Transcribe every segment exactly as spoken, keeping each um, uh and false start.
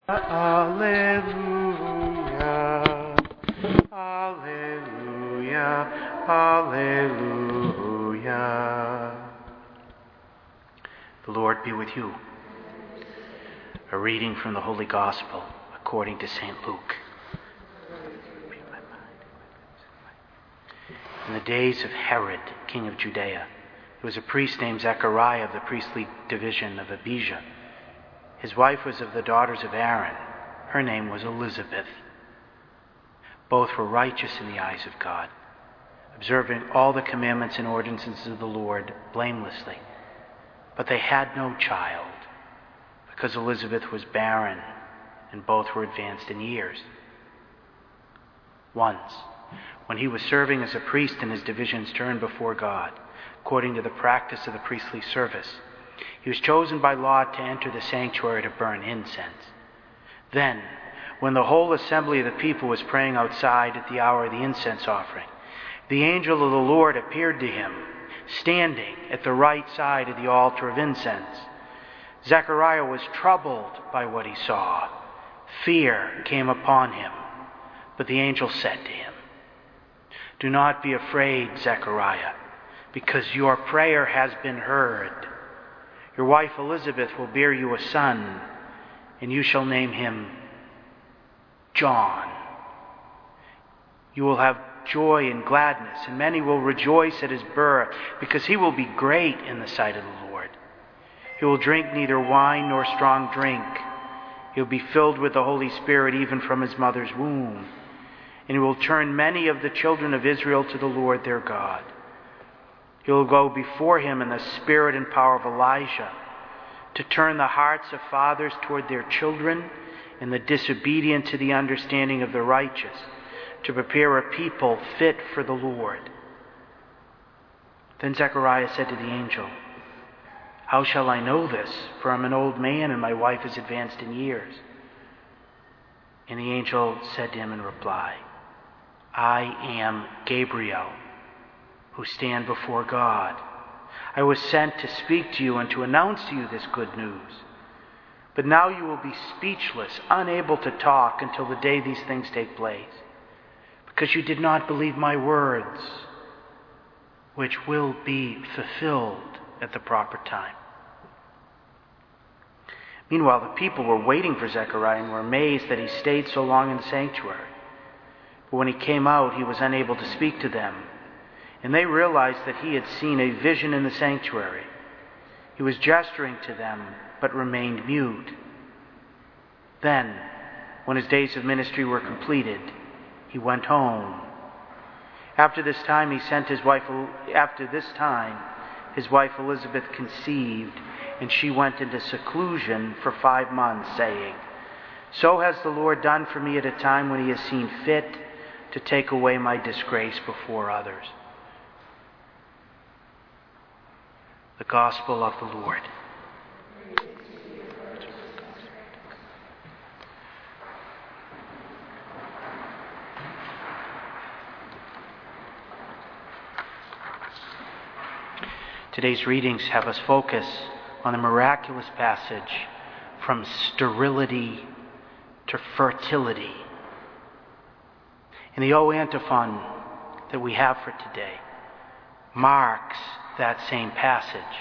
Alleluia, Alleluia, Alleluia. The Lord be with you. A reading from the Holy Gospel according to Saint Luke. In the days of Herod, king of Judea, there was a priest named Zechariah of the priestly division of Abijah. His wife was of the daughters of Aaron. Her name was Elizabeth. Both were righteous in the eyes of God, observing all the commandments and ordinances of the Lord blamelessly. But they had no child, because Elizabeth was barren, and both were advanced in years. Once, when he was serving as a priest in his division's turn before God, according to the practice of the priestly service, he was chosen by lot to enter the sanctuary to burn incense. Then, when the whole assembly of the people was praying outside at the hour of the incense offering, the angel of the Lord appeared to him, standing at the right side of the altar of incense. Zechariah was troubled by what he saw. Fear came upon him, but the angel said to him, "Do not be afraid, Zechariah, because your prayer has been heard. Your wife Elizabeth will bear you a son, and you shall name him John. You will have joy and gladness, and many will rejoice at his birth, because he will be great in the sight of the Lord. He will drink neither wine nor strong drink. He will be filled with the Holy Spirit even from his mother's womb, and he will turn many of the children of Israel to the Lord their God. He will go before him in the spirit and power of Elijah, to turn the hearts of fathers toward their children, and the disobedient to the understanding of the righteous, to prepare a people fit for the Lord." Then Zechariah said to the angel, "How shall I know this? For I'm an old man, and my wife is advanced in years." And the angel said to him in reply, "I am Gabriel, who stand before God. I was sent to speak to you and to announce to you this good news. But now you will be speechless, unable to talk until the day these things take place, because you did not believe my words, which will be fulfilled at the proper time." Meanwhile, the people were waiting for Zechariah and were amazed that he stayed so long in the sanctuary. But when he came out, he was unable to speak to them, and they realized that he had seen a vision in the sanctuary. He was gesturing to them, but remained mute. Then, when his days of ministry were completed, he went home. After this time, he sent his wife. After this time, his wife Elizabeth conceived, and she went into seclusion for five months, saying, "So has the Lord done for me at a time when he has seen fit to take away my disgrace before others." The Gospel of the Lord. Today's readings have us focus on the miraculous passage from sterility to fertility. And the O antiphon that we have for today marks that same passage.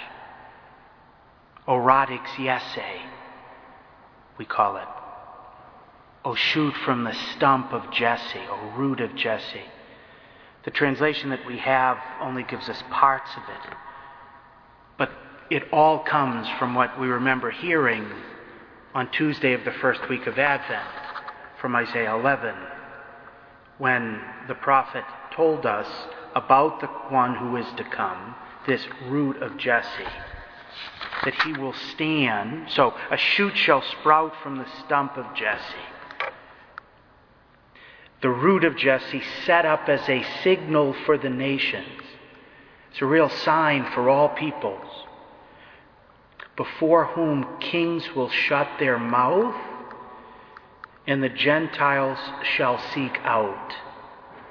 Oratix Jesse, we call it. O shoot from the stump of Jesse, O root of Jesse. The translation that we have only gives us parts of it, but it all comes from what we remember hearing on Tuesday of the first week of Advent from Isaiah eleven, when the prophet told us about the one who is to come, this root of Jesse, that he will stand. So a shoot shall sprout from the stump of Jesse. The root of Jesse set up as a signal for the nations. It's a real sign for all peoples, before whom kings will shut their mouth and the Gentiles shall seek out.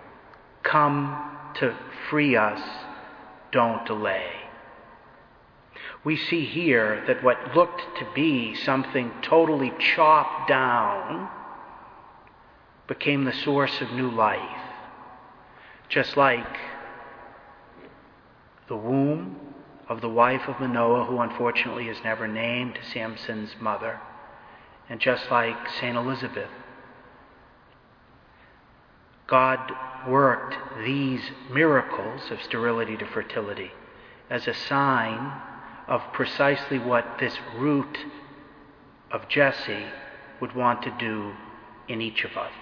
Come to free us, don't delay. We see here that what looked to be something totally chopped down became the source of new life. Just like the womb of the wife of Manoah, who unfortunately is never named, Samson's mother, and just like Saint Elizabeth, God worked these miracles of sterility to fertility as a sign of precisely what this root of Jesse would want to do in each of us.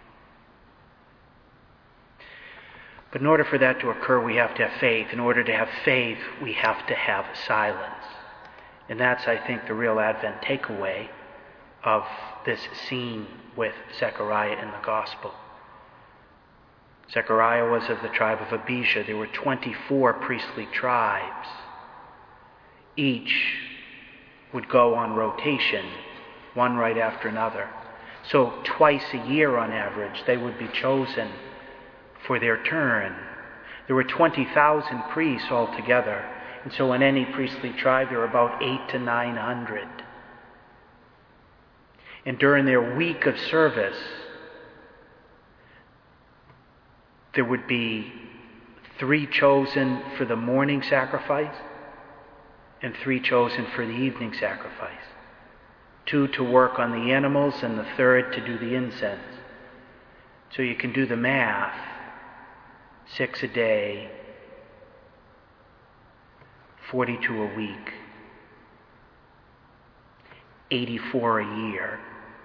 But in order for that to occur, we have to have faith. In order to have faith, we have to have silence. And that's, I think, the real Advent takeaway of this scene with Zechariah in the Gospel. Zechariah was of the tribe of Abijah. There were twenty-four priestly tribes. Each would go on rotation, one right after another. So twice a year on average, they would be chosen for their turn. There were twenty thousand priests altogether, and so in any priestly tribe there were about eight to nine hundred. And during their week of service, there would be three chosen for the morning sacrifice and three chosen for the evening sacrifice. Two to work on the animals and the third to do the incense. So you can do the math. Six a day, forty-two a week, eighty-four a year.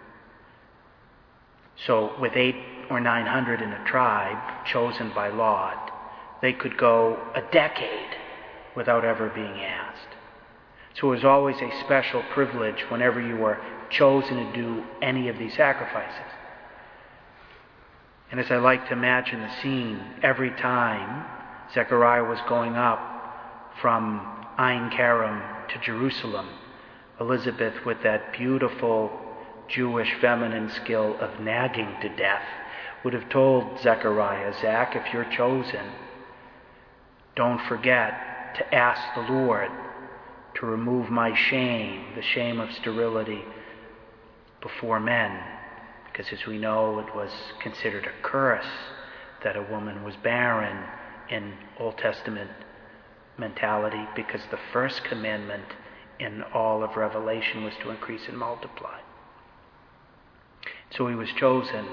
So with eight or nine hundred in a tribe chosen by lot, they could go a decade without ever being asked. So it was always a special privilege whenever you were chosen to do any of these sacrifices. And as I like to imagine the scene, every time Zechariah was going up from Ein Karim to Jerusalem, Elizabeth, with that beautiful Jewish feminine skill of nagging to death, would have told Zechariah, Zach, if you're chosen, don't forget to ask the Lord to remove my shame, the shame of sterility before men. Because as we know, it was considered a curse that a woman was barren in Old Testament mentality, because the first commandment in all of Revelation was to increase and multiply. So he was chosen.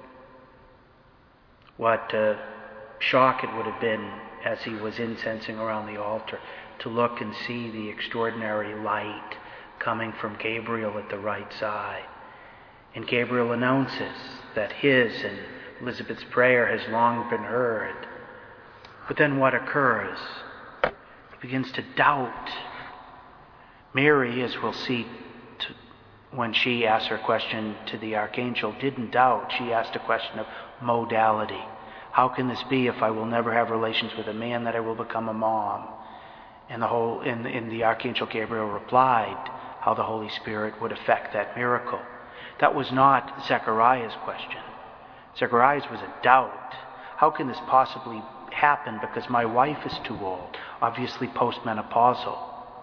What a shock it would have been as he was incensing around the altar to look and see the extraordinary light coming from Gabriel at the right side. And Gabriel announces that his and Elizabeth's prayer has long been heard. But then what occurs? He begins to doubt. Mary, as we'll see to, when she asked her question to the archangel, didn't doubt. She asked a question of modality. How can this be if I will never have relations with a man, that I will become a mom? And the whole, and, and the archangel Gabriel replied how the Holy Spirit would effect that miracle. That was not Zechariah's question. Zechariah's was a doubt. How can this possibly happen because my wife is too old, obviously postmenopausal?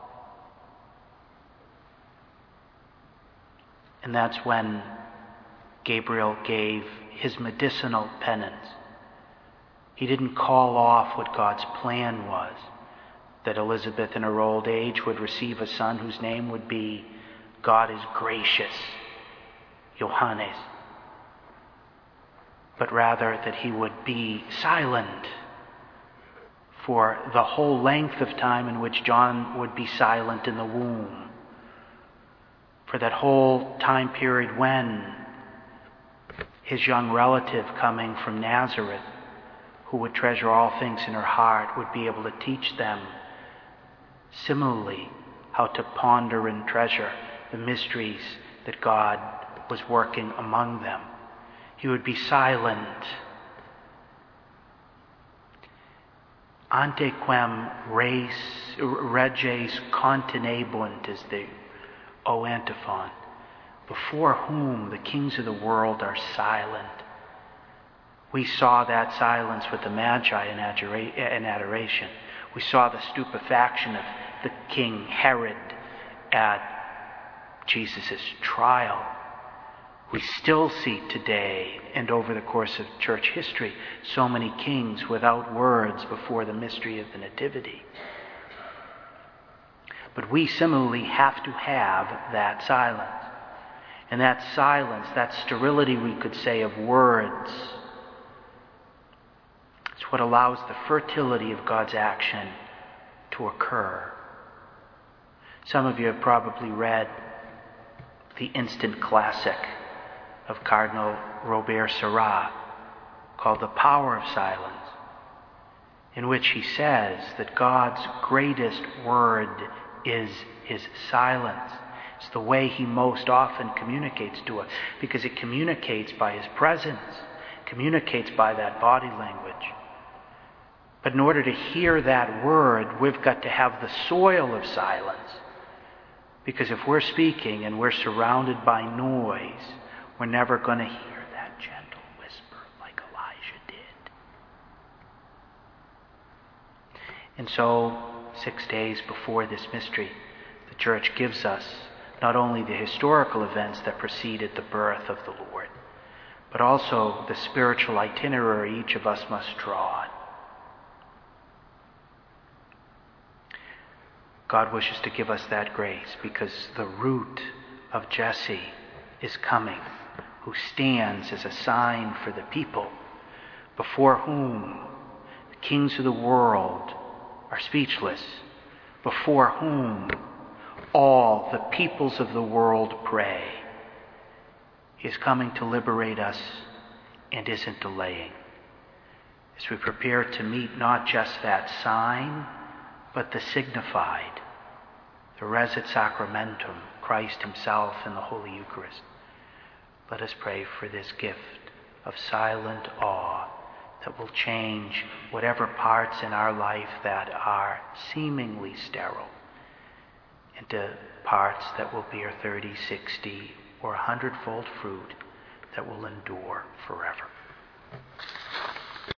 And that's when Gabriel gave his medicinal penance. He didn't call off what God's plan was, that Elizabeth in her old age would receive a son whose name would be God is gracious, Johannes, but rather that he would be silent for the whole length of time in which John would be silent in the womb, for that whole time period when his young relative coming from Nazareth, who would treasure all things in her heart, would be able to teach them similarly how to ponder and treasure the mysteries that God was working among them. He would be silent. Ante quem res, reges continebunt is the O antiphon. Before whom the kings of the world are silent. We saw that silence with the Magi in adoration. We saw the stupefaction of the King Herod at Jesus' trial. We still see today, and over the course of church history, so many kings without words before the mystery of the Nativity. But we similarly have to have that silence. And that silence, that sterility, we could say, of words, is what allows the fertility of God's action to occur. Some of you have probably read the instant classic of Cardinal Robert Sarrat called The Power of Silence, in which he says that God's greatest word is his silence. It's the way he most often communicates to us, because it communicates by his presence, communicates by that body language. But in order to hear that word, we've got to have the soil of silence. Because if we're speaking and we're surrounded by noise, we're never going to hear that gentle whisper like Elijah did. And so, six days before this mystery, the Church gives us not only the historical events that preceded the birth of the Lord, but also the spiritual itinerary each of us must draw on. God wishes to give us that grace because the root of Jesse is coming, who stands as a sign for the people, before whom the kings of the world are speechless, before whom all the peoples of the world pray. He is coming to liberate us and isn't delaying. As we prepare to meet not just that sign, but the signified, the res et sacramentum, Christ himself in the Holy Eucharist, let us pray for this gift of silent awe that will change whatever parts in our life that are seemingly sterile into parts that will bear thirty, sixty, or a hundredfold fruit that will endure forever.